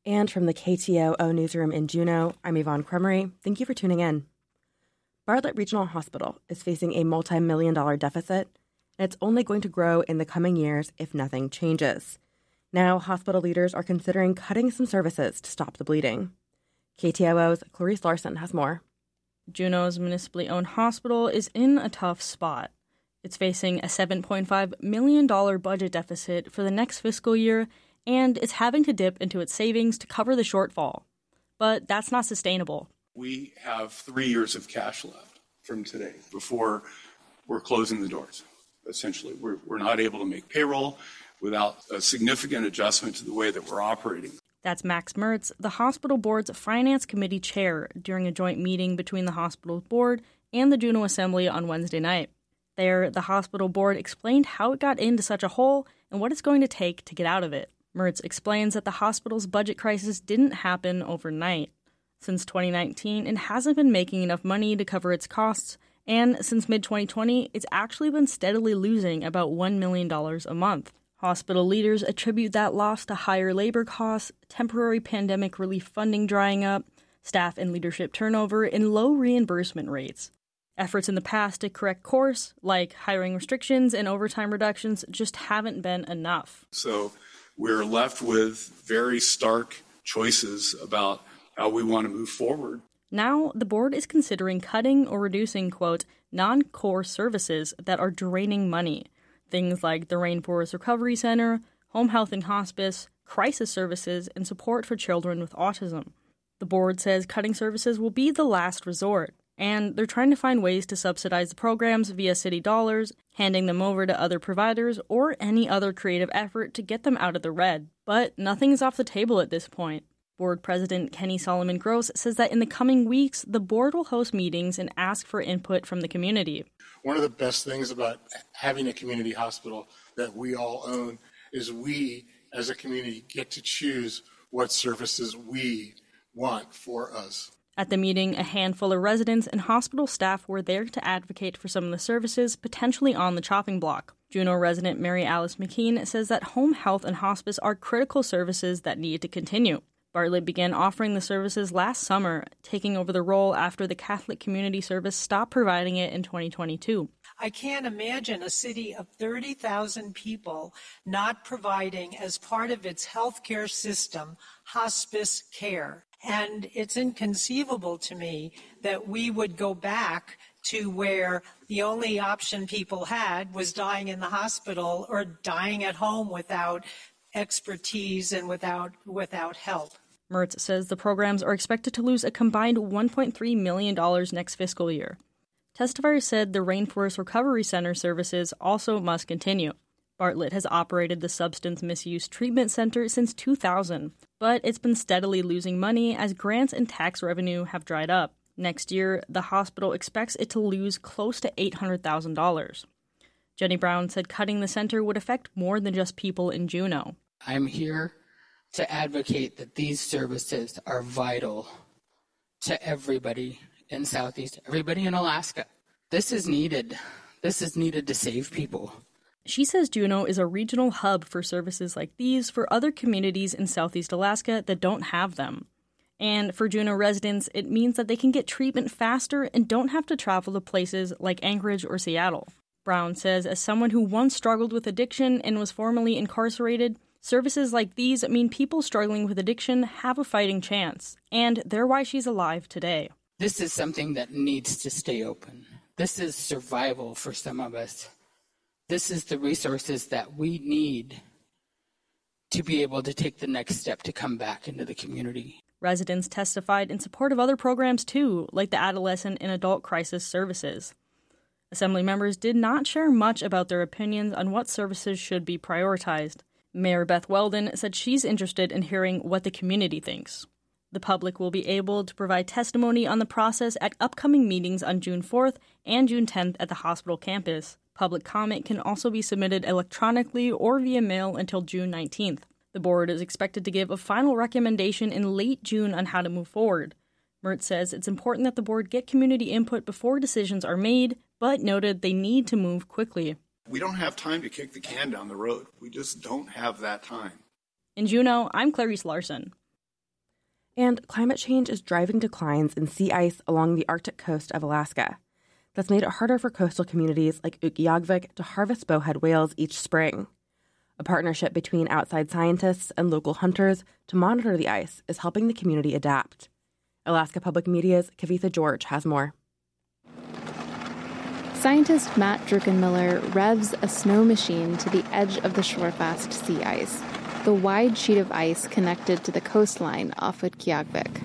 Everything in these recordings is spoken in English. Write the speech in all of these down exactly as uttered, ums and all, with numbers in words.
And from the K T O O newsroom in Juneau, I'm Yvonne Cremery. Thank you for tuning in. Bartlett Regional Hospital is facing a multi-million dollar deficit, and it's only going to grow in the coming years if nothing changes. Now, hospital leaders are considering cutting some services to stop the bleeding. K T O O's Clarice Larson has more. Juneau's municipally owned hospital is in a tough spot. It's facing a seven point five million dollars budget deficit for the next fiscal year, and it's having to dip into its savings to cover the shortfall. But that's not sustainable. We have three years of cash left from today before we're closing the doors. Essentially, we're, we're not able to make payroll without a significant adjustment to the way that we're operating. That's Max Mertz, the hospital board's finance committee chair, during a joint meeting between the hospital board and the Juneau Assembly on Wednesday night. There, the hospital board explained how it got into such a hole and what it's going to take to get out of it. Mertz explains that the hospital's budget crisis didn't happen overnight. Since twenty nineteen, it hasn't been making enough money to cover its costs, and since mid twenty twenty, it's actually been steadily losing about one million dollars a month. Hospital leaders attribute that loss to higher labor costs, temporary pandemic relief funding drying up, staff and leadership turnover, and low reimbursement rates. Efforts in the past to correct course, like hiring restrictions and overtime reductions, just haven't been enough. So we're left with very stark choices about how we want to move forward. Now, the board is considering cutting or reducing, quote, non-core services that are draining money. Things like the Rainforest Recovery Center, home health and hospice, crisis services, and support for children with autism. The board says cutting services will be the last resort, and they're trying to find ways to subsidize the programs via city dollars, handing them over to other providers, or any other creative effort to get them out of the red. But nothing is off the table at this point. Board President Kenny Solomon Gross says that in the coming weeks, the board will host meetings and ask for input from the community. One of the best things about having a community hospital that we all own is we, as a community, get to choose what services we want for us. At the meeting, a handful of residents and hospital staff were there to advocate for some of the services potentially on the chopping block. Juneau resident Mary Alice McKean says that home health and hospice are critical services that need to continue. Bartlett began offering the services last summer, taking over the role after the Catholic Community Service stopped providing it in twenty twenty-two. I can't imagine a city of thirty thousand people not providing, as part of its healthcare system, hospice care. And it's inconceivable to me that we would go back to where the only option people had was dying in the hospital or dying at home without expertise and without without help. Mertz says the programs are expected to lose a combined one point three million dollars next fiscal year. Testifiers said the Rainforest Recovery Center services also must continue. Bartlett has operated the Substance Misuse Treatment Center since two thousand, but it's been steadily losing money as grants and tax revenue have dried up. Next year, the hospital expects it to lose close to eight hundred thousand dollars. Jenny Brown said cutting the center would affect more than just people in Juneau. I'm here to advocate that these services are vital to everybody in Southeast, everybody in Alaska. This is needed. This is needed to save people. She says Juneau is a regional hub for services like these for other communities in Southeast Alaska that don't have them. And for Juneau residents, it means that they can get treatment faster and don't have to travel to places like Anchorage or Seattle. Brown says, as someone who once struggled with addiction and was formerly incarcerated, services like these mean people struggling with addiction have a fighting chance, and they're why she's alive today. This is something that needs to stay open. This is survival for some of us. This is the resources that we need to be able to take the next step to come back into the community. Residents testified in support of other programs too, like the Adolescent and Adult Crisis Services. Assembly members did not share much about their opinions on what services should be prioritized. Mayor Beth Weldon said she's interested in hearing what the community thinks. The public will be able to provide testimony on the process at upcoming meetings on June fourth and June tenth at the hospital campus. Public comment can also be submitted electronically or via mail until June nineteenth. The board is expected to give a final recommendation in late June on how to move forward. Mertz says it's important that the board get community input before decisions are made, but noted they need to move quickly. We don't have time to kick the can down the road. We just don't have that time. In Juneau, I'm Clarice Larson. And climate change is driving declines in sea ice along the Arctic coast of Alaska. That's made it harder for coastal communities like Utqiagvik to harvest bowhead whales each spring. A partnership between outside scientists and local hunters to monitor the ice is helping the community adapt. Alaska Public Media's Kavitha George has more. Scientist Matt Druckenmiller revs a snow machine to the edge of the shorefast sea ice, the wide sheet of ice connected to the coastline off Utqiagvik.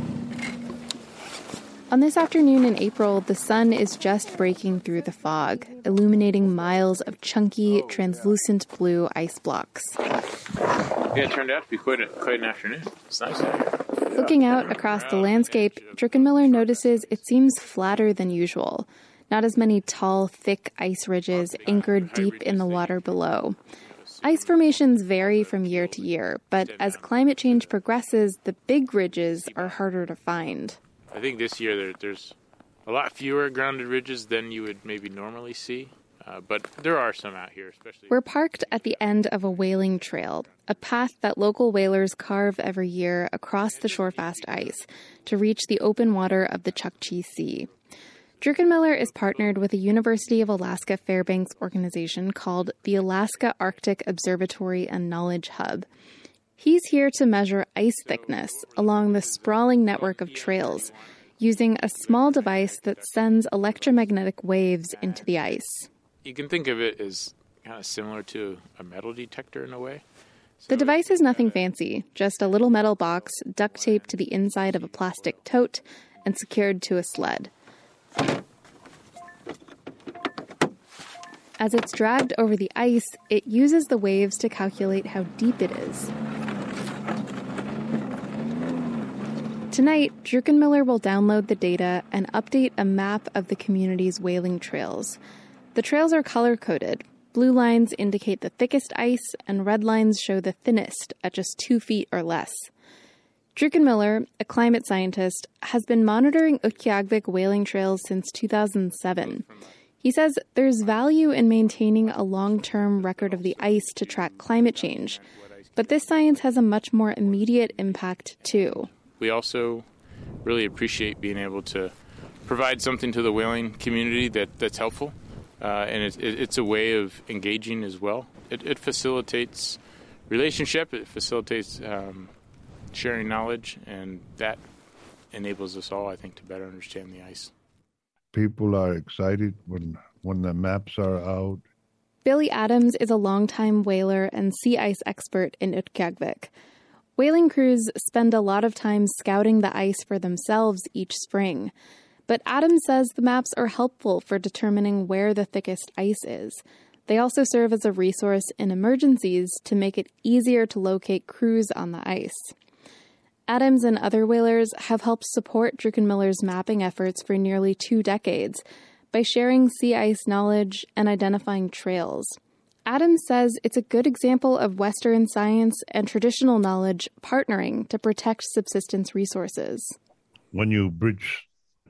On this afternoon in April, the sun is just breaking through the fog, illuminating miles of chunky, translucent blue ice blocks. Yeah, it turned out to be quite, a, quite an afternoon. It's nice out here. Looking out across the landscape, Druckenmiller notices it seems flatter than usual. Not as many tall, thick ice ridges anchored deep in the water below. Ice formations vary from year to year, but as climate change progresses, the big ridges are harder to find. I think this year there, there's a lot fewer grounded ridges than you would maybe normally see, uh, but there are some out here, especially. We're parked at the end of a whaling trail, a path that local whalers carve every year across the shorefast ice to reach the open water of the Chukchi Sea. Druckenmiller is partnered with a University of Alaska Fairbanks organization called the Alaska Arctic Observatory and Knowledge Hub. He's here to measure ice thickness along the sprawling network of trails, using a small device that sends electromagnetic waves into the ice. You can think of it as kind of similar to a metal detector in a way. So the device is nothing fancy, just a little metal box duct taped to the inside of a plastic tote and secured to a sled. As it's dragged over the ice, it uses the waves to calculate how deep it is. Tonight, Druckenmiller will download the data and update a map of the community's whaling trails. The trails are color-coded. Blue lines indicate the thickest ice, and red lines show the thinnest at just two feet or less. Druckenmiller, a climate scientist, has been monitoring Utqiagvik whaling trails since two thousand seven. He says there's value in maintaining a long-term record of the ice to track climate change, but this science has a much more immediate impact, too. We also really appreciate being able to provide something to the whaling community that, that's helpful, uh, and it, it, it's a way of engaging as well. It, it facilitates relationship, it facilitates um, sharing knowledge, and that enables us all, I think, to better understand the ice. People are excited when when the maps are out. Billy Adams is a longtime whaler and sea ice expert in Utqiagvik. Whaling crews spend a lot of time scouting the ice for themselves each spring. But Adams says the maps are helpful for determining where the thickest ice is. They also serve as a resource in emergencies to make it easier to locate crews on the ice. Adams and other whalers have helped support Druckenmiller's mapping efforts for nearly two decades by sharing sea ice knowledge and identifying trails. Adams says it's a good example of Western science and traditional knowledge partnering to protect subsistence resources. When you bridge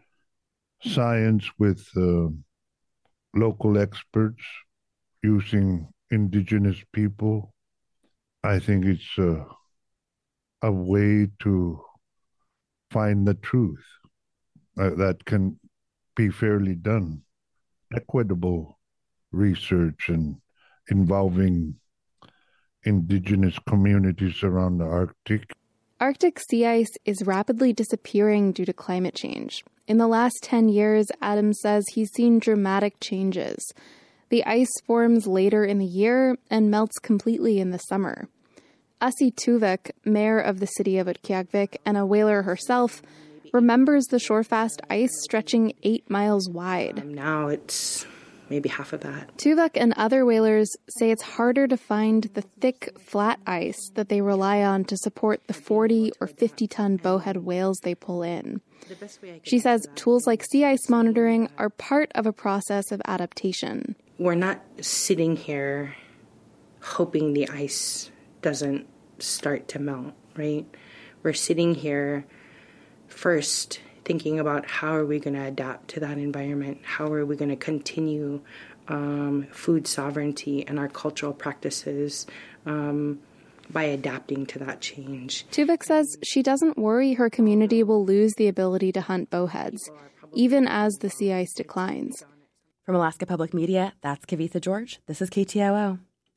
science with uh, local experts using indigenous people, I think it's uh, a way to find the truth uh, that can be fairly done. Equitable research and involving indigenous communities around the Arctic. Arctic sea ice is rapidly disappearing due to climate change. In the last ten years, Adams says he's seen dramatic changes. The ice forms later in the year and melts completely in the summer. Asi Tuvik, mayor of the city of Utqiagvik and a whaler herself, remembers the shorefast ice stretching eight miles wide. Um, now it's maybe half of that. Tuvik and other whalers say it's harder to find the thick, flat ice that they rely on to support the forty or fifty ton bowhead whales they pull in. She says tools like sea ice monitoring are part of a process of adaptation. We're not sitting here hoping the ice doesn't start to melt, right? We're sitting here first thinking about how are we going to adapt to that environment? How are we going to continue um, food sovereignty and our cultural practices um, by adapting to that change. Tuvik says she doesn't worry her community will lose the ability to hunt bowheads, even as the sea ice declines. From Alaska Public Media, that's Kavitha George. This is K T O O.